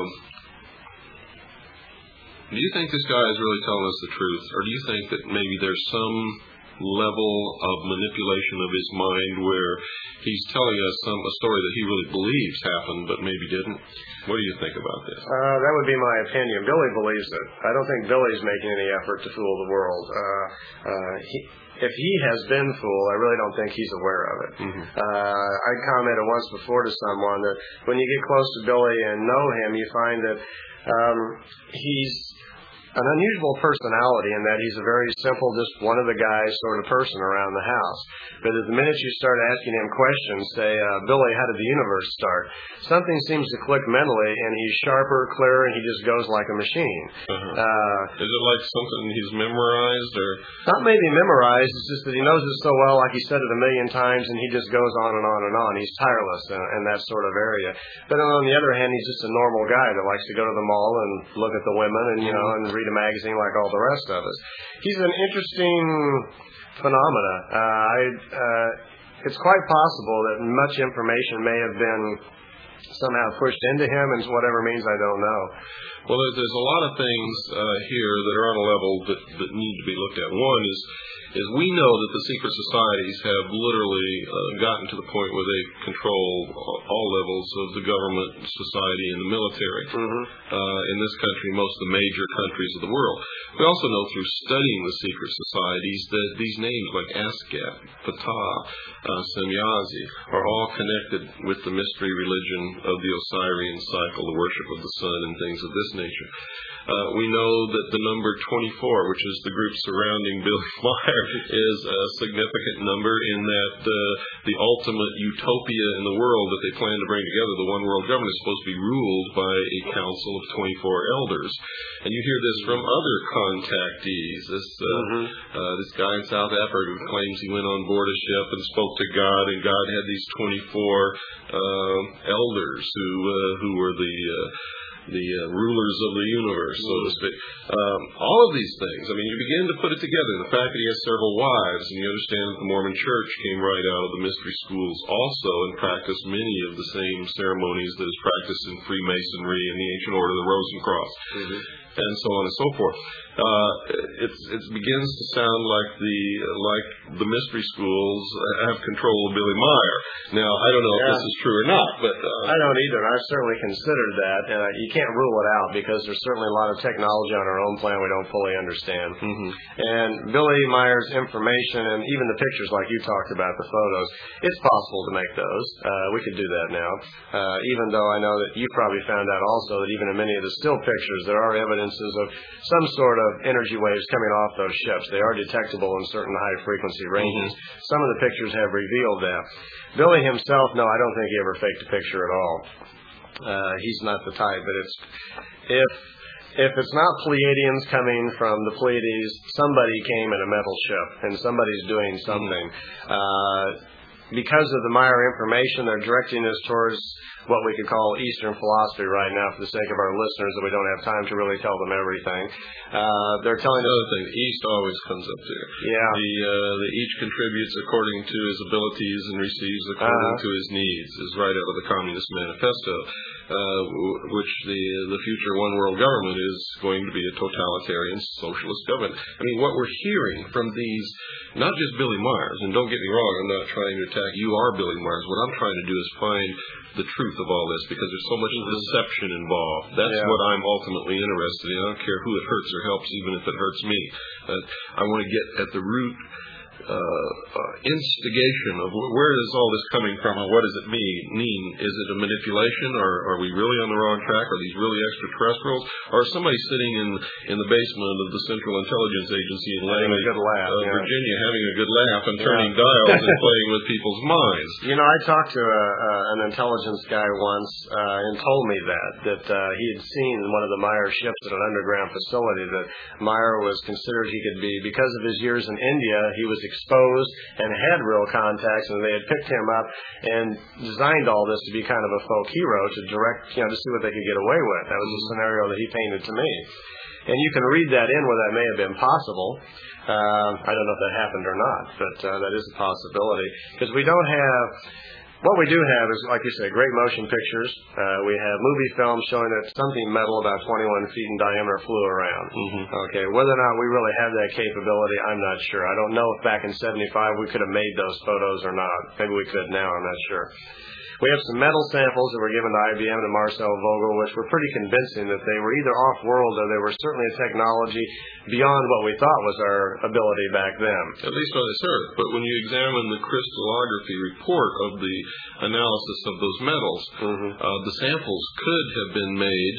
do you think this guy is really telling us the truth, or do you think that maybe there's some level of manipulation of his mind where he's telling us some a story that he really believes happened but maybe didn't? What do you think about this? Uh, that would be my opinion. Billy believes it. I don't think Billy's making any effort to fool the world. Uh, uh, he, if he has been fooled, I really don't think he's aware of it. Mm-hmm. Uh, I commented once before to someone that when you get close to Billy and know him, you find that um, he's an unusual personality in that he's a very simple, just one of the guys sort of person around the house. But the minute you start asking him questions, say, uh, Billy, how did the universe start? Something seems to click mentally, and he's sharper, clearer, and he just goes like a machine. Uh-huh. Uh, Is it like something he's memorized? Or Not maybe memorized, it's just that he knows it so well, like he said it a million times, and he just goes on and on and on. He's tireless in, in that sort of area. But on the other hand, he's just a normal guy that likes to go to the mall and look at the women and, you know, and read a magazine like all the rest of us. He's an interesting phenomena. Uh, I, uh, it's quite possible that much information may have been somehow pushed into him, and whatever means, I don't know. Well, there's a lot of things uh, here that are on a level that, that need to be looked at. One is is we know that the secret societies have literally uh, gotten to the point where they control all levels of the government, society, and the military. Mm-hmm. Uh, in this country, most of the major countries of the world. We also know through studying the secret societies that these names like Askat, Ptah, uh, Semyazi are all connected with the mystery religion of the Osirian cycle, the worship of the sun, and things of this nature. Uh, we know that the number twenty-four, which is the group surrounding Billy Meyer, is a significant number in that uh, the ultimate utopia in the world that they plan to bring together, the one world government, is supposed to be ruled by a council of twenty-four elders. And you hear this from other contactees. This uh, mm-hmm. uh, this guy in South Africa who claims he went on board a ship and spoke to God, and God had these twenty-four uh, elders who uh, who were the uh, the uh, rulers of the universe, so to speak. Um, all of these things, I mean, you begin to put it together. The fact that he has several wives, and you understand that the Mormon Church came right out of the mystery schools also and practiced many of the same ceremonies that is practiced in Freemasonry and the ancient order of the Rosencross, mm-hmm. and so on and so forth. Uh, it's, it begins to sound like the like the mystery schools have control of Billy Meyer. Now, I don't know yeah. if this is true or not, but uh, I don't either. I've certainly considered that, and uh, you can't rule it out because there's certainly a lot of technology on our own planet we don't fully understand. Mm-hmm. And Billy Meyer's information, and even the pictures like you talked about, the photos, it's possible to make those. Uh, we could do that now, uh, even though I know that you probably found out also that even in many of the still pictures, there are evidences of some sort of energy waves coming off those ships. They are detectable in certain high-frequency ranges. Mm-hmm. Some of the pictures have revealed that. Billy himself, no, I don't think he ever faked a picture at all. Uh, he's not the type, but it's if if it's not Pleiadians coming from the Pleiades, somebody came in a metal ship, and somebody's doing something. Mm-hmm. Uh, because of the Meyer information, they're directing us towards what we could call Eastern philosophy right now for the sake of our listeners, that we don't have time to really tell them everything. Uh, they're telling us... Another thing, the East always comes up there. Yeah. The, uh, the each contributes according to his abilities and receives according uh-huh. to his needs, is right out of the Communist Manifesto, uh, which the the future one world government is going to be a totalitarian socialist government. I mean, what we're hearing from these, not just Billy Myers, and don't get me wrong, I'm not trying to attack you or Billy Myers. What I'm trying to do is find the truth of all this, because there's so much deception involved. That's yeah. what I'm ultimately interested in. I don't care who it hurts or helps, even if it hurts me. Uh, I want to get at the root uh, uh, instigation of wh- where is all this coming from, and what does it mean? mean? Is it a manipulation, or are we really on the wrong track? Are these really extraterrestrials? Or is somebody sitting in, in the basement of the Central Intelligence Agency in Langley, laugh, uh, yeah. Virginia, having a good laugh and turning yeah. dials and playing with people's minds? You know, I talked to a, uh, an intelligence guy once uh, and told me that, that uh, he had seen one of the Meyer ships at an underground facility, that Meyer was considered he could be, because of his years in India, he was exposed and had real contacts, and they had picked him up and designed all this to be kind of a folk hero to direct, you know, to see what they could get away with. That was the scenario that he painted to me. And you can read that in where that may have been possible. Uh, I don't know if that happened or not, but uh, that is a possibility. Because we don't have... What we do have is, like you say, great motion pictures. Uh, we have movie films showing that something metal about twenty-one feet in diameter flew around. Mm-hmm. Okay, whether or not we really have that capability, I'm not sure. I don't know if back in seventy-five we could have made those photos or not. Maybe we could now, I'm not sure. We have some metal samples that were given to I B M to Marcel Vogel, which were pretty convincing that they were either off-world or they were certainly a technology beyond what we thought was our ability back then. At least on this Earth. But when you examine the crystallography report of the analysis of those metals, mm-hmm. uh, the samples could have been made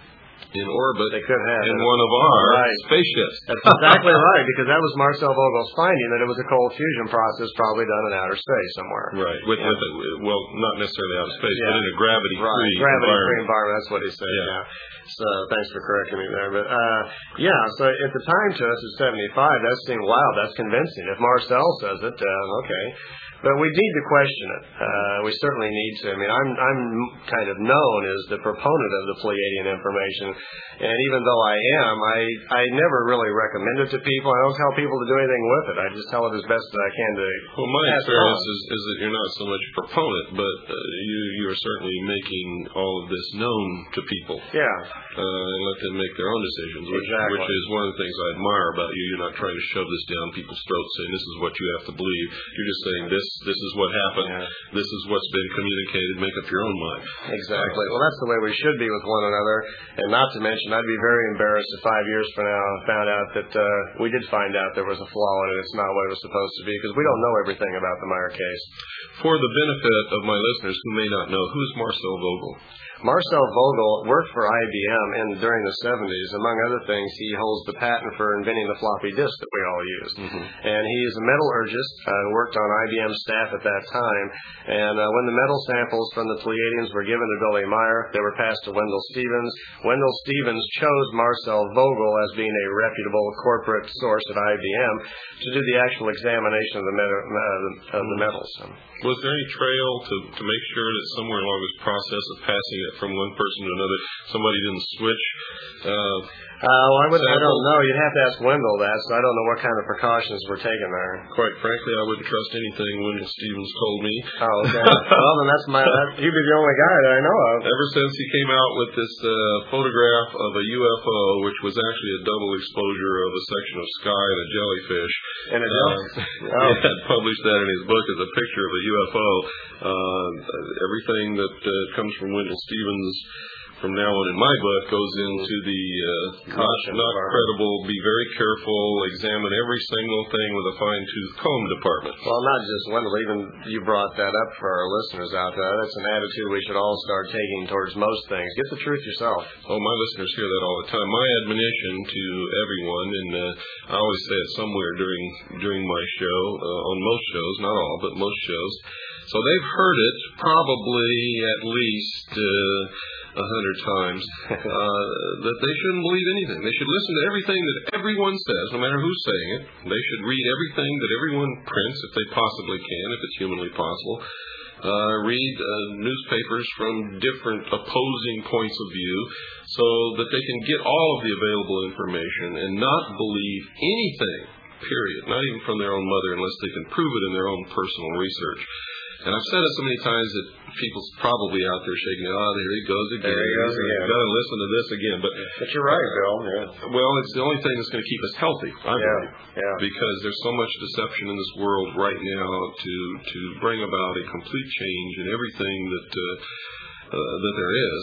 in orbit they could have in one of our right. spaceships. That's exactly right, because that was Marcel Vogel's finding, that it was a cold fusion process probably done in outer space somewhere. Right. With, yeah. with a, well, not necessarily outer space, yeah. but in a gravity-free right. gravity environment. environment. That's what he said, yeah. yeah. So thanks for correcting me there. But, uh, yeah, so at the time to us at seventy-five, that seemed, wow, that's convincing. If Marcel says it, uh, okay. But we need to question it. Uh, we certainly need to. I mean, I'm I'm kind of known as the proponent of the Pleiadian information, and even though I am, I I never really recommend it to people. I don't tell people to do anything with it. I just tell it as best as I can to. Well, my experience is, is that you're not so much a proponent, but uh, you you are certainly making all of this known to people. Yeah. Uh, and let them make their own decisions, which, exactly. which is one of the things I admire about you. You're not trying to shove this down people's throats, saying this is what you have to believe. You're just saying this. This is what happened. Yeah. This is what's been communicated. Make up your own mind. Exactly. Well, that's the way we should be with one another. And not to mention, I'd be very embarrassed if five years from now I found out that uh, we did find out there was a flaw in it. It's not what it was supposed to be, because we don't know everything about the Meyer case. For the benefit of my listeners who may not know, who's Marcel Vogel? Marcel Vogel worked for I B M in, during the seventies. Among other things, he holds the patent for inventing the floppy disk that we all use. Mm-hmm. And he is a metallurgist, uh, worked on I B M staff at that time. And uh, when the metal samples from the Pleiadians were given to Billy Meyer, they were passed to Wendell Stevens. Wendell Stevens chose Marcel Vogel as being a reputable corporate source at I B M to do the actual examination of the, met- uh, of the metals. Was there any trail to, to make sure that somewhere along this process of passing it from one person to another, somebody didn't switch? Uh, uh, well, I, would, I don't know. You'd have to ask Wendell that, so I don't know what kind of precautions were taken there. Quite frankly, I wouldn't trust anything Wendell Stevens told me. Oh, okay. Well, then that's my. That, he'd be the only guy that I know of. Ever since he came out with this uh, photograph of a U F O, which was actually a double exposure of a section of sky and a jellyfish. And a jellyfish. Uh, oh. He had published that in his book as a picture of a U F O. Uh, everything that uh, comes from Wendell Stevens from now on in my book goes into the uh, not, not credible, be very careful, examine every single thing with a fine-tooth comb department. Well, not just Wendell, even you brought that up for our listeners out there. That's an attitude we should all start taking towards most things. Get the truth yourself. Oh, my listeners hear that all the time. My admonition to everyone, and uh, I always say it somewhere during during my show, uh, on most shows, not all, but most shows. So they've heard it probably at least uh, a hundred times, uh, that they shouldn't believe anything. They should listen to everything that everyone says, no matter who's saying it. They should read everything that everyone prints, if they possibly can, if it's humanly possible. Uh, read uh, newspapers from different opposing points of view so that they can get all of the available information and not believe anything, period, not even from their own mother, unless they can prove it in their own personal research. And I've said it so many times that people's probably out there shaking it. Oh, there he goes again. There he goes again. You've got to listen to this again. But, but you're right, Bill. Yeah. Well, it's the only thing that's going to keep us healthy, I yeah. believe. Yeah. Because there's so much deception in this world right now to to bring about a complete change in everything that uh, uh, that there is.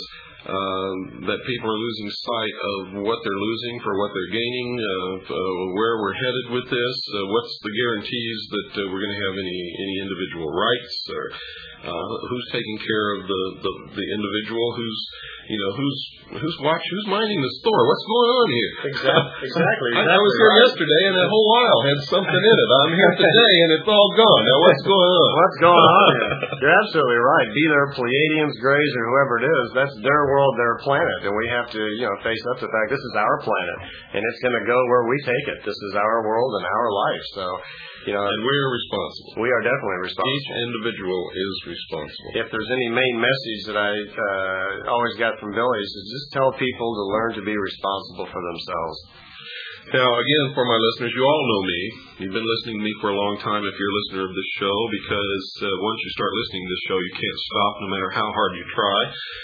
Um, that people are losing sight of what they're losing for what they're gaining, of uh, where we're headed with this, uh, what's the guarantees that uh, we're going to have any any individual rights, or uh, who's taking care of the, the, the individual, who's you know who's who's watch who's minding the store, what's going on here? Exactly, exactly. I, I was here right. yesterday, and that whole aisle had something in it. I'm here today, and it's all gone. Now what's going on? What's going on here? You're absolutely right. Be there Pleiadians, Greys, or whoever it is, that's their world, their planet, and we have to, you know, face up to the fact this is our planet, and it's going to go where we take it. This is our world and our life. So, You know, and we're responsible. We are definitely responsible. Each individual is responsible. If there's any main message that I uh, always got from Billy is just tell people to learn to be responsible for themselves. Now, again, for my listeners, you all know me. You've been listening to me for a long time if you're a listener of this show, because uh, once you start listening to this show, you can't stop no matter how hard you try.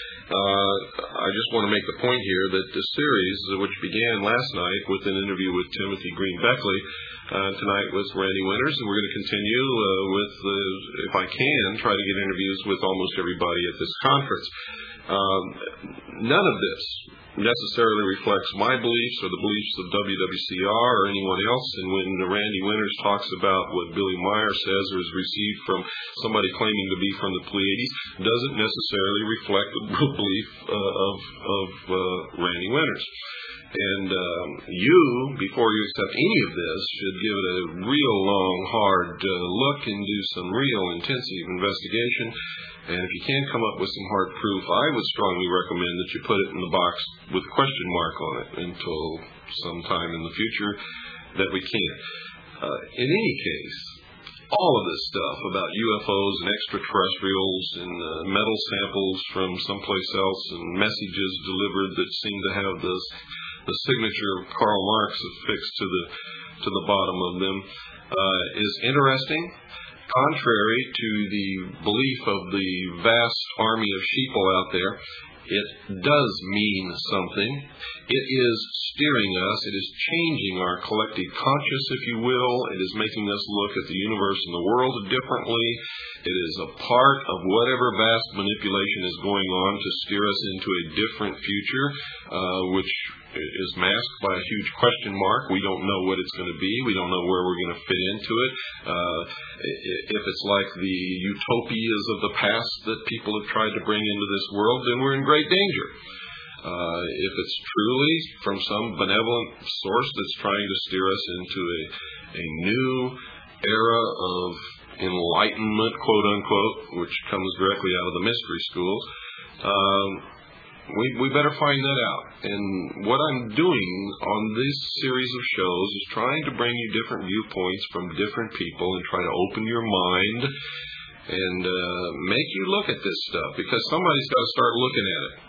Uh, I just want to make the point here that this series, which began last night with an interview with Timothy Green Beckley, uh, tonight with Randy Winters, and we're going to continue uh, with, uh, if I can, try to get interviews with almost everybody at this conference. Um, none of this necessarily reflects my beliefs or the beliefs of W W C R or anyone else. And when Randy Winters talks about what Billy Meyer says or is received from somebody claiming to be from the Pleiades, doesn't necessarily reflect the belief uh, of, of uh, Randy Winters. And um, you, before you accept any of this, should give it a real long, hard uh, look and do some real intensive investigation. And if you can't come up with some hard proof, I would strongly recommend that you put it in the box with a question mark on it until sometime in the future that we can. Uh, in any case, all of this stuff about U F Os and extraterrestrials and uh, metal samples from someplace else and messages delivered that seem to have this, the signature of Karl Marx affixed to the to the bottom of them uh, is interesting. Contrary to the belief of the vast army of sheeple out there, it does mean something. It is steering us. It is changing our collective conscious, if you will. It is making us look at the universe and the world differently. It is a part of whatever vast manipulation is going on to steer us into a different future, uh, which is masked by a huge question mark. We don't know what it's going to be. We don't know where we're going to fit into it. Uh, if it's like the utopias of the past that people have tried to bring into this world, then we're in great danger. Uh, if it's truly from some benevolent source that's trying to steer us into a, a new era of enlightenment, quote unquote, which comes directly out of the mystery schools, um, we, we better find that out. And what I'm doing on this series of shows is trying to bring you different viewpoints from different people and try to open your mind and uh, make you look at this stuff, because somebody's got to start looking at it.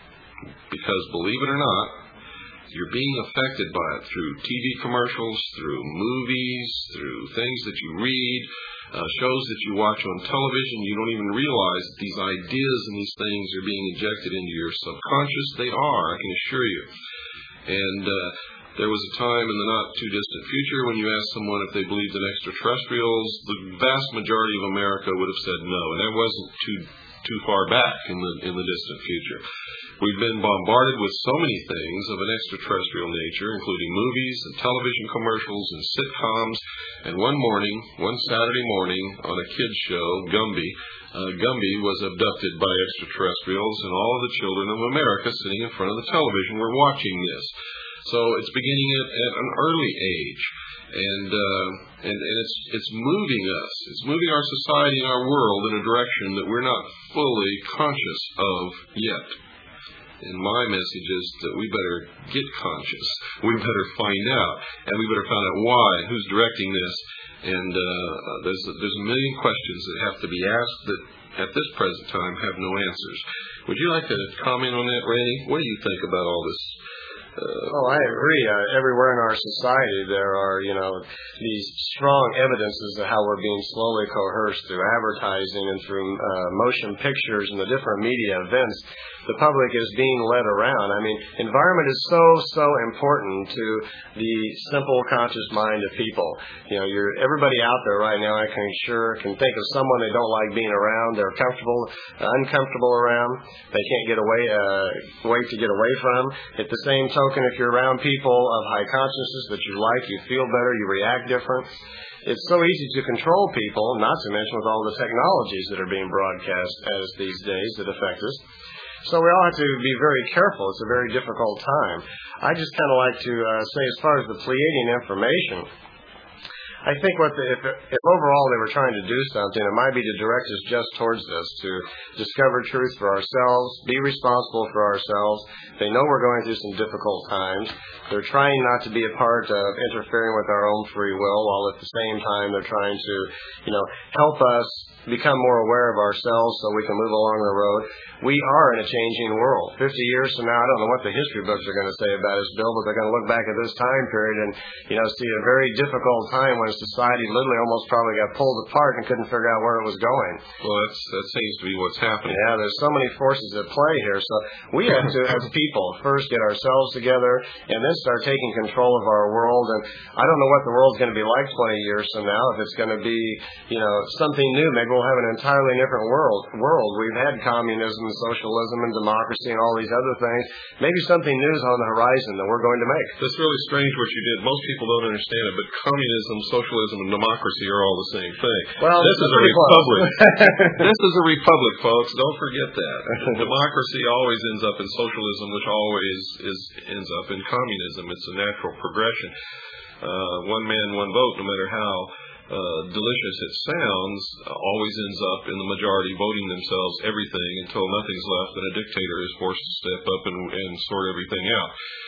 Because believe it or not, you're being affected by it through T V commercials, through movies, through things that you read, uh, shows that you watch on television. You don't even realize that these ideas and these things are being injected into your subconscious. They are, I can assure you. And uh, there was a time in the not-too-distant future when you asked someone if they believed in extraterrestrials, the vast majority of America would have said no, and that wasn't too too far back in the in the distant future. We've been bombarded with so many things of an extraterrestrial nature, including movies and television commercials and sitcoms. And one morning, one Saturday morning on a kids show, Gumby, uh, Gumby was abducted by extraterrestrials, and all of the children of America sitting in front of the television were watching this. So it's beginning at, at an early age. And, uh, and and it's it's moving us. It's moving our society and our world in a direction that we're not fully conscious of yet. And my message is that we better get conscious. We better find out, and we better find out why, who's directing this. And uh, there's there's a million questions that have to be asked that at this present time have no answers. Would you like to comment on that, Randy? What do you think about all this? Uh, oh, I agree. Uh, everywhere in our society there are, you know, these strong evidences of how we're being slowly coerced through advertising and through uh, motion pictures and the different media events. The public is being led around. I mean, environment is so, so important to the simple, conscious mind of people. You know, you're everybody out there right now, I can sure can think of someone they don't like being around. They're comfortable, uh, uncomfortable around. They can't get away, uh, wait to get away from. At the same token, if you're around people of high consciousness that you like, you feel better, you react different. It's so easy to control people, not to mention with all the technologies that are being broadcast as these days that affect us. So we all have to be very careful. It's a very difficult time. I just kind of like to uh, say, as far as the Pleiadian information, I think what the, if, if overall they were trying to do something, it might be to direct us just towards this, to discover truth for ourselves, be responsible for ourselves. They know we're going through some difficult times. They're trying not to be a part of interfering with our own free will, while at the same time they're trying to, you know, help us become more aware of ourselves so we can move along the road. We are in a changing world. Fifty years from now, I don't know what the history books are going to say about us, Bill, but they're going to look back at this time period and, you know, see a very difficult time when society literally almost probably got pulled apart and couldn't figure out where it was going. Well, that's, that seems to be what's happening. Yeah, there's so many forces at play here. So we have to, as people, first get ourselves together and then start taking control of our world. And I don't know what the world's going to be like twenty years from now. If it's going to be, you know, something new, maybe we'll have an entirely different world. World. We've had communism, socialism, and democracy, and all these other things. Maybe something new is on the horizon that we're going to make. That's really strange what you did. Most people don't understand it, but communism, socialism, and democracy are all the same thing. Well, this is a republic. This is a republic, folks. Don't forget that. Democracy always ends up in socialism, which always is ends up in communism. It's a natural progression. Uh, one man, one vote, no matter how uh, delicious it sounds, uh, always ends up in the majority voting themselves everything until nothing's left and a dictator is forced to step up and, and sort everything out.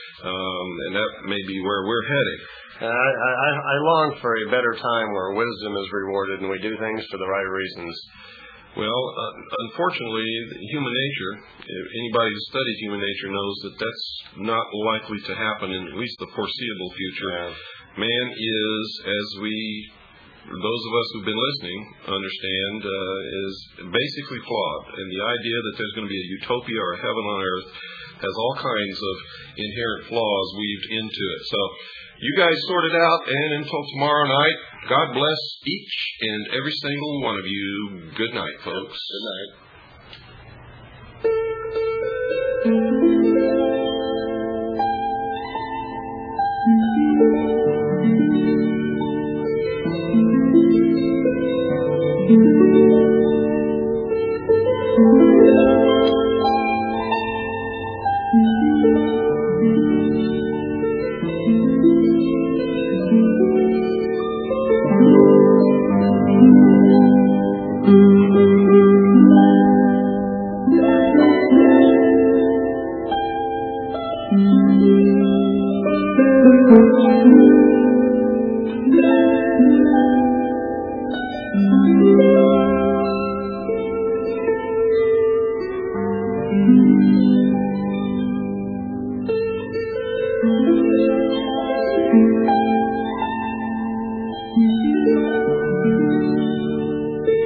Um, and that may be where we're heading. I, I, I long for a better time where wisdom is rewarded and we do things for the right reasons. Well, uh, unfortunately, human nature, if anybody who studies human nature knows that that's not likely to happen in at least the foreseeable future. Yeah. Man is, as we, those of us who've been listening, understand, uh, is basically flawed. And the idea that there's going to be a utopia or a heaven on earth has all kinds of inherent flaws weaved into it. So you guys sort it out, and until tomorrow night, God bless each and every single one of you. Good night, folks. Good night.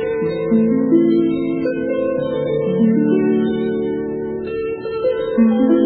Thank you.